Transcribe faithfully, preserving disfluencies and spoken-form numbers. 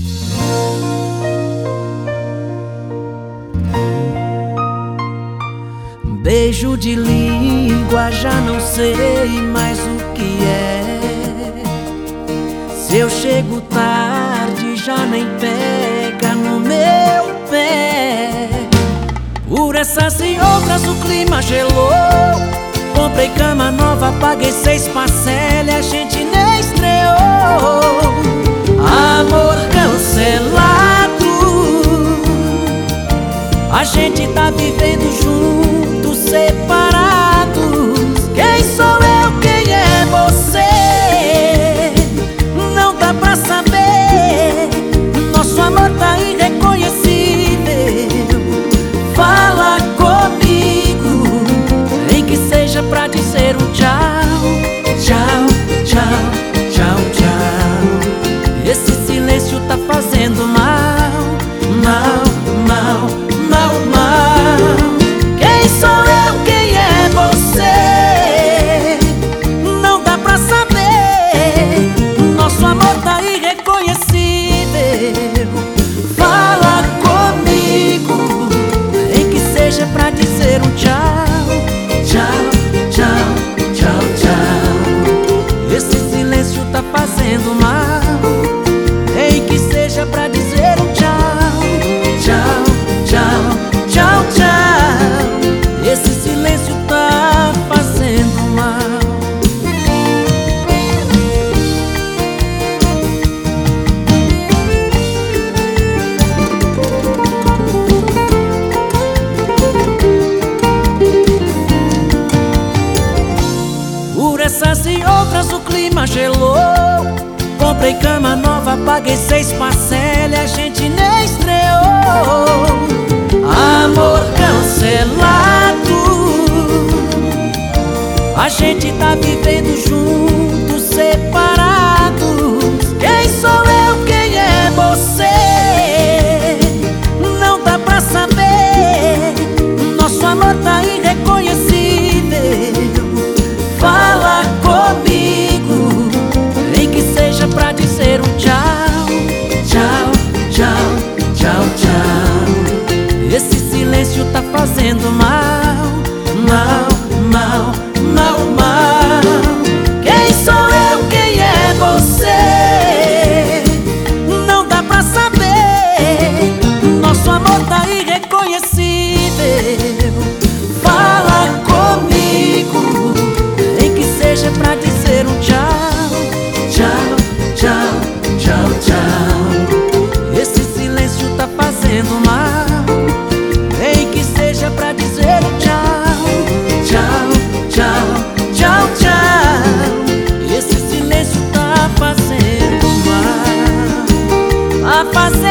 Beijo de língua, já não sei mais o que é. Se eu chego tarde, já nem pega no meu pé. Por essas e outras o clima gelou. Comprei cama nova, paguei seis parcelas e a gente nem estreou. Amor cancelado, a gente tá vivendo juntos, separados. Quem sou eu, quem é você? Não dá pra saber. Nosso amor tá irreconhecível. Fala comigo, nem que seja pra dizer um tchau. Tchau, tchau, tchau, tchau. Esse silêncio tá fazendo mal, mal, mal, mal, mal. Quem sou eu, quem é você? Não dá pra saber. Nosso amor tá irreconhecível. Fala comigo, nem que seja pra dizer um tchau. Tchau, tchau, tchau, tchau. Esse silêncio tá fazendo mal, nem que seja pra dizer um tchau. Tchau, tchau, tchau, tchau. Esse silêncio tá fazendo mal. Por essas e outras o clima gelou. Comprei cama nova, paguei seis parcelas e a gente nem estreou. Amor cancelado, a gente tá vivendo juntos, separados. Quem sou eu, quem é você? Não dá pra saber. Nosso amor tá irreconhecível. Fala comigo, nem que seja pra dizer um tchau. Tchau, tchau, tchau, tchau. Esse silêncio tá fazendo mal, mal, mal, mal, mal. Quem sou eu, quem é você? Não dá pra saber. Nosso amor tá irreconhecível. Fala comigo, nem que seja pra dizer um tchau. Tchau, tchau, tchau, tchau. Esse silêncio tá fazendo mal, nem que seja pra dizer um tchau. Tchau, tchau, tchau, tchau. Esse silêncio tá fazendo mal, tá fazendo